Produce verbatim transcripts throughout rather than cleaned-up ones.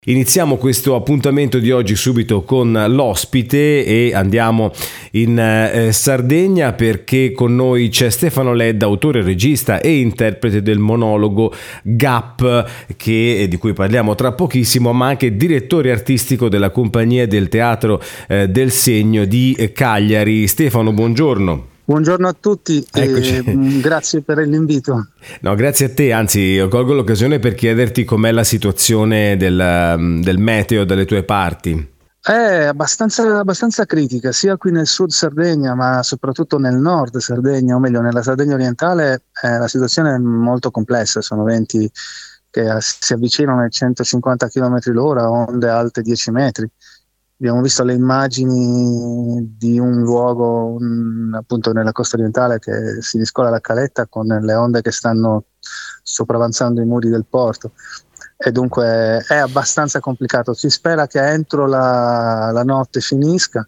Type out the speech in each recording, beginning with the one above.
Iniziamo questo appuntamento di oggi subito con l'ospite e andiamo in eh, Sardegna perché con noi c'è Stefano Ledda, autore, regista e interprete del monologo Gap, che, di cui parliamo tra pochissimo, ma anche direttore artistico della compagnia del Teatro eh, del Segno di Cagliari. Stefano, buongiorno. Buongiorno a tutti e grazie per l'invito. No, grazie a te, anzi colgo l'occasione per chiederti com'è la situazione del, del meteo dalle tue parti. È abbastanza, abbastanza critica, sia qui nel sud Sardegna ma soprattutto nel nord Sardegna, o meglio nella Sardegna orientale. Eh, la situazione è molto complessa, sono venti che si avvicinano ai centocinquanta chilometri l'ora, onde alte dieci metri. Abbiamo visto le immagini di un luogo un, appunto nella costa orientale che si miscola la caletta con le onde che stanno sopravanzando i muri del porto, e dunque è abbastanza complicato. Si spera che entro la, la notte finisca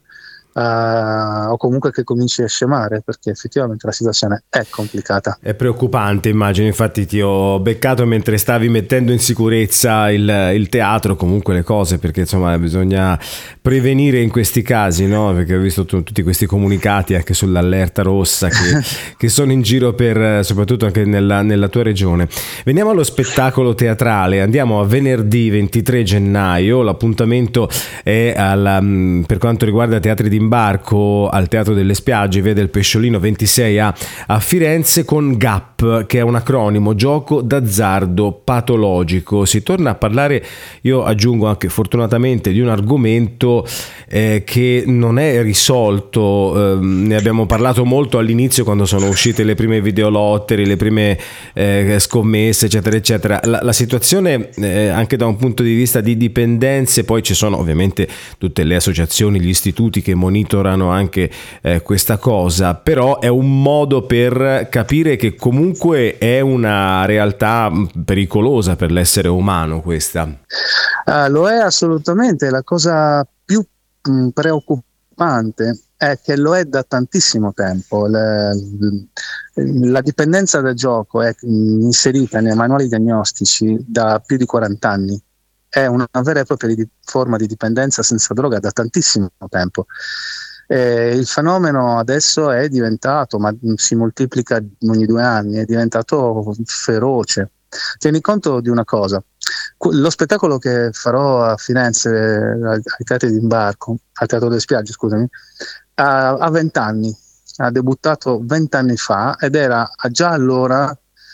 uh, o comunque che cominci a scemare, perché effettivamente la situazione è complicata. È preoccupante, immagino. Infatti ti ho beccato mentre stavi mettendo in sicurezza il, il teatro, comunque le cose, perché insomma bisogna prevenire in questi casi, no? Perché ho visto t- tutti questi comunicati anche sull'allerta rossa che, che sono in giro per soprattutto anche nella, nella tua regione. Veniamo allo spettacolo teatrale, andiamo a venerdì ventitré gennaio, l'appuntamento è al, per quanto riguarda teatri d'imbarco al Teatro delle Spiagge, via del Pesciolino ventisei A a Firenze, con Gap, che è un acronimo: gioco d'azzardo patologico. Si torna a parlare, io aggiungo anche fortunatamente, di un argomento eh, che non è risolto. Eh, ne abbiamo parlato molto all'inizio, quando sono uscite le prime videolottery, le prime eh, scommesse eccetera eccetera. La, la situazione eh, anche da un punto di vista di dipendenze, poi ci sono ovviamente tutte le associazioni, gli istituti che monitorano anche eh, questa cosa, però è un modo per capire che comunque è una realtà pericolosa per l'essere umano questa. Uh, lo è assolutamente. La cosa più mh, preoccupante è che lo è da tantissimo tempo. Le, la dipendenza da gioco è inserita nei manuali diagnostici da più di quaranta anni. È una vera e propria di, forma di dipendenza senza droga da tantissimo tempo. Eh, il fenomeno adesso è diventato, ma si moltiplica ogni due anni, è diventato feroce. Tieni conto di una cosa: lo spettacolo che farò a Firenze ai teatri d'imbarco, al Teatro delle Spiagge, scusami, ha vent'anni, ha debuttato vent'anni fa ed era già allora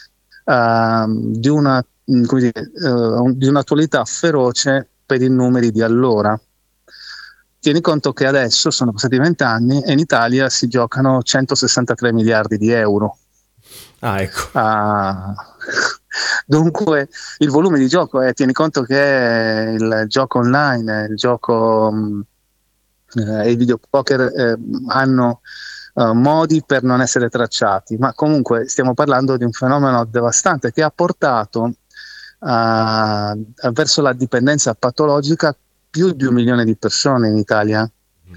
uh, di una come dire, uh, di un'attualità feroce per i numeri di allora. Tieni conto che adesso sono passati vent'anni e in Italia si giocano centosessantatré miliardi di euro. Ah, ecco. Uh, dunque il volume di gioco è, tieni conto che il gioco online, il gioco um, eh, i videopoker eh, hanno uh, modi per non essere tracciati, ma comunque stiamo parlando di un fenomeno devastante che ha portato uh, verso la dipendenza patologica più di un milione di persone in Italia.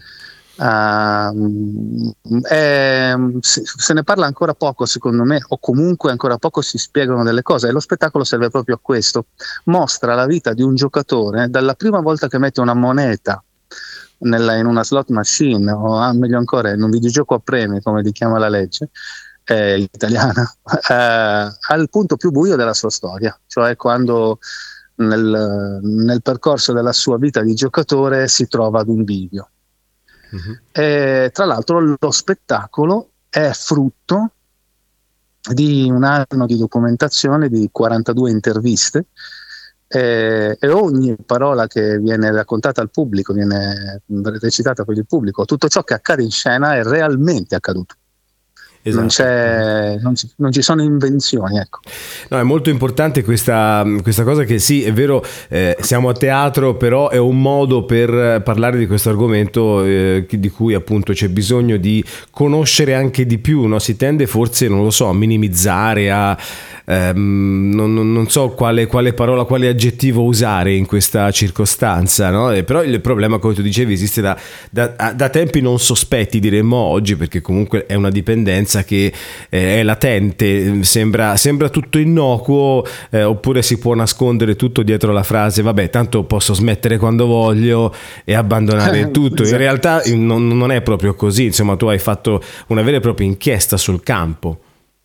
Uh, è, se, se ne parla ancora poco, secondo me, o comunque ancora poco si spiegano delle cose, e lo spettacolo serve proprio a questo. Mostra la vita di un giocatore dalla prima volta che mette una moneta nella, in una slot machine, o ah, meglio ancora in un videogioco a premi, come li chiama la legge eh, italiana, eh, al punto più buio della sua storia, cioè quando nel, nel percorso della sua vita di giocatore si trova ad un bivio. Uh-huh. E, tra l'altro, lo spettacolo è frutto di un anno di documentazione, di quarantadue interviste, e, e ogni parola che viene raccontata al pubblico, viene recitata per il pubblico. Tutto ciò che accade in scena è realmente accaduto. Esatto. Non, c'è, non, ci, non ci sono invenzioni, ecco. No, è molto importante questa, questa cosa che sì, è vero, eh, siamo a teatro, però è un modo per parlare di questo argomento eh, di cui appunto c'è bisogno di conoscere anche di più, no? Si tende forse, non lo so, a minimizzare, a ehm, non, non so quale, quale parola, quale aggettivo usare in questa circostanza, no? E però il problema, come tu dicevi, esiste da, da, da tempi non sospetti, diremmo oggi, perché comunque è una dipendenza speranza che eh, è latente, sembra, sembra tutto innocuo, eh, oppure si può nascondere tutto dietro la frase vabbè tanto posso smettere quando voglio e abbandonare tutto. In realtà non, non è proprio così, insomma tu hai fatto una vera e propria inchiesta sul campo.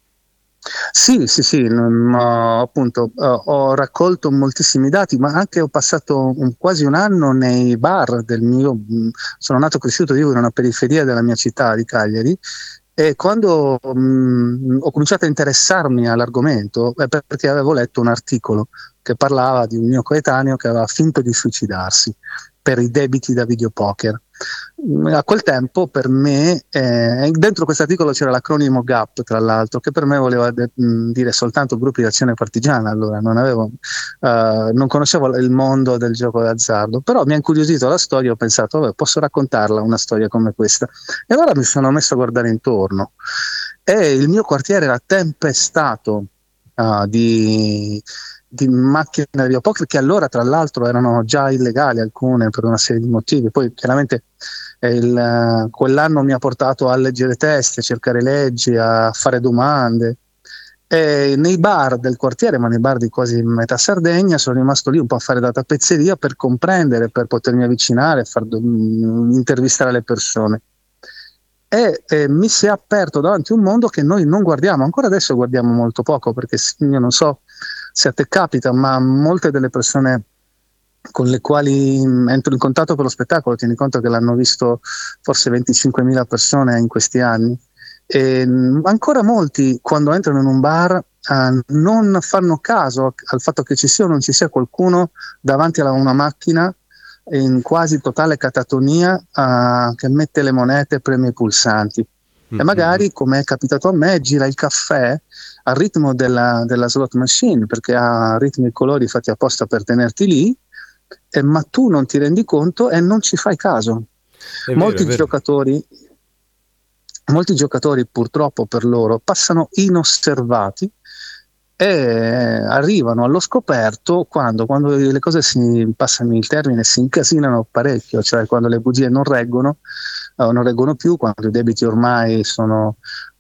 Sì, sì, sì, no, appunto uh, ho raccolto moltissimi dati, ma anche ho passato un, quasi un anno nei bar del mio, mh, sono nato e cresciuto, vivo in una periferia della mia città di Cagliari, e quando mh, ho cominciato a interessarmi all'argomento è perché avevo letto un articolo che parlava di un mio coetaneo che aveva finto di suicidarsi per i debiti da videopoker. A quel tempo per me, eh, dentro questo articolo c'era l'acronimo G A P, tra l'altro, che per me voleva de- dire soltanto gruppi di azione partigiana. Allora non avevo, uh, non conoscevo il mondo del gioco d'azzardo, però mi ha incuriosito la storia, ho pensato vabbè, posso raccontarla una storia come questa, e allora mi sono messo a guardare intorno e il mio quartiere era tempestato uh, di di macchine da videopoker, che allora tra l'altro erano già illegali alcune per una serie di motivi. Poi chiaramente eh, il, quell'anno mi ha portato a leggere testi, a cercare leggi, a fare domande, e nei bar del quartiere, ma nei bar di quasi metà Sardegna, sono rimasto lì un po' a fare da tappezzeria per comprendere, per potermi avvicinare, far do- intervistare le persone. E eh, mi si è aperto davanti un mondo che noi non guardiamo, ancora adesso guardiamo molto poco, perché io non so se a te capita, ma molte delle persone con le quali entro in contatto per lo spettacolo, tieni conto che l'hanno visto forse venticinquemila persone in questi anni, e ancora molti quando entrano in un bar eh, non fanno caso al fatto che ci sia o non ci sia qualcuno davanti a una macchina in quasi totale catatonia uh, che mette le monete, preme i pulsanti, mm-hmm. e magari, come è capitato a me, gira il caffè al ritmo della, della slot machine, perché ha ritmi e colori fatti apposta per tenerti lì, eh, ma tu non ti rendi conto e non ci fai caso. È molti vero, è vero. giocatori molti giocatori purtroppo per loro passano inosservati e arrivano allo scoperto quando, quando le cose si passano il termine, si incasinano parecchio, cioè quando le bugie non reggono, uh, non reggono più, quando i debiti ormai sono,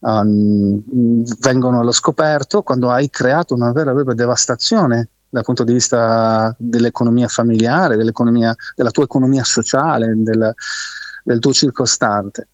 um, vengono allo scoperto, quando hai creato una vera e propria devastazione dal punto di vista dell'economia familiare, dell'economia, della tua economia sociale, del, del tuo circostante.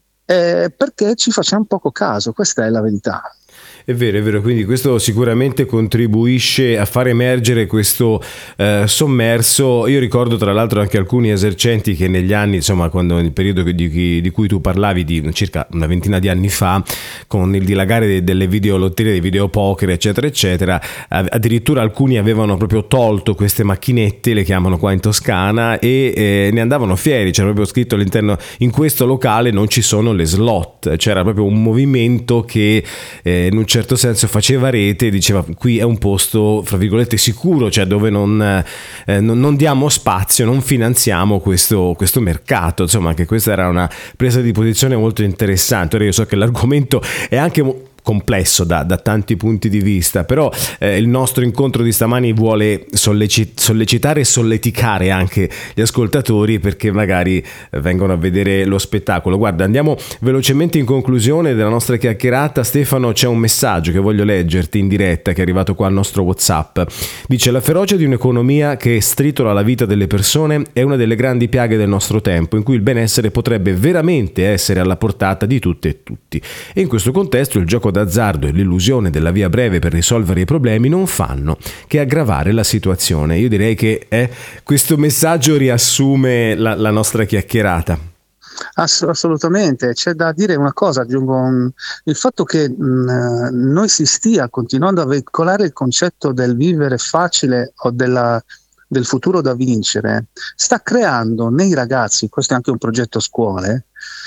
Eh, perché ci facciamo poco caso, questa è la verità. È vero, è vero, quindi questo sicuramente contribuisce a far emergere questo eh, sommerso. Io ricordo tra l'altro anche alcuni esercenti che negli anni, insomma, quando nel periodo di, di cui tu parlavi, di circa una ventina di anni fa, con il dilagare delle videolotterie, dei videopoker, eccetera, eccetera, addirittura alcuni avevano proprio tolto queste macchinette, le chiamano qua in Toscana, e eh, ne andavano fieri. C'era proprio scritto all'interno: in questo locale non ci sono le slot. C'era proprio un movimento che eh, in un certo senso faceva rete e diceva: qui è un posto fra virgolette sicuro, cioè dove non, eh, non, non diamo spazio, non finanziamo questo, questo mercato. Insomma, che questa era una presa di posizione molto interessante. Ora io so che l'argomento è anche mo- complesso da, da tanti punti di vista, però eh, il nostro incontro di stamani vuole solleci- sollecitare e solleticare anche gli ascoltatori, perché magari vengono a vedere lo spettacolo. Guarda, andiamo velocemente in conclusione della nostra chiacchierata. Stefano, c'è un messaggio che voglio leggerti in diretta, che è arrivato qua al nostro WhatsApp. Dice: la ferocia di un'economia che stritola la vita delle persone è una delle grandi piaghe del nostro tempo, in cui il benessere potrebbe veramente essere alla portata di tutte e tutti, e in questo contesto il gioco d'azzardo e l'illusione della via breve per risolvere i problemi non fanno che aggravare la situazione. Io direi che eh, questo messaggio riassume la, la nostra chiacchierata. Ass- assolutamente, c'è da dire una cosa, aggiungo un, il fatto che mh, noi si stia continuando a veicolare il concetto del vivere facile o della, del futuro da vincere, sta creando nei ragazzi, questo è anche un progetto scuole,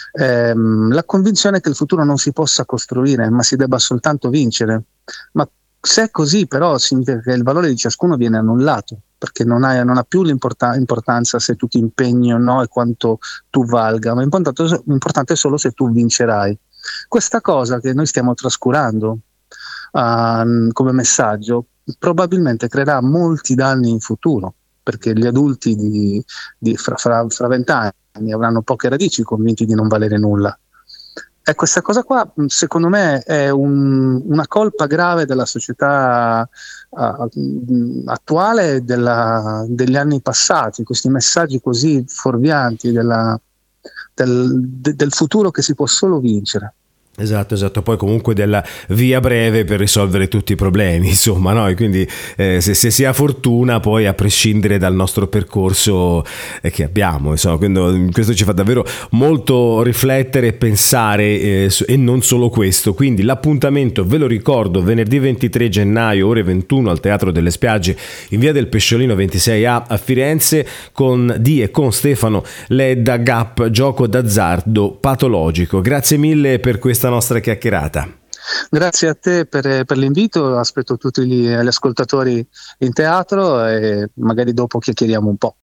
ehm, la convinzione che il futuro non si possa costruire, ma si debba soltanto vincere. Ma se è così, però, significa che il valore di ciascuno viene annullato, perché non, hai, non ha più l'importanza se tu ti impegni o no e quanto tu valga, ma l'importante, l'importante è solo se tu vincerai. Questa cosa che noi stiamo trascurando uh, come messaggio probabilmente creerà molti danni in futuro, perché gli adulti di, di fra, fra, fra vent'anni avranno poche radici, convinti di non valere nulla. E questa cosa qua, secondo me, è un, una colpa grave della società uh, attuale, della, degli anni passati, questi messaggi così fuorvianti della, del, de, del futuro che si può solo vincere. Esatto, esatto, poi comunque della via breve per risolvere tutti i problemi, insomma, no? E quindi eh, se, se si ha fortuna poi a prescindere dal nostro percorso eh, che abbiamo, insomma, quindi questo ci fa davvero molto riflettere e pensare eh, e non solo questo, quindi l'appuntamento ve lo ricordo venerdì ventitré gennaio ore ventuno al Teatro delle Spiagge in via del Pesciolino ventisei A a Firenze con di e con Stefano Ledda, Gap, gioco d'azzardo patologico. Grazie mille per questa nostra chiacchierata. Grazie a te per, per l'invito, aspetto tutti gli, gli ascoltatori in teatro e magari dopo chiacchieriamo un po'.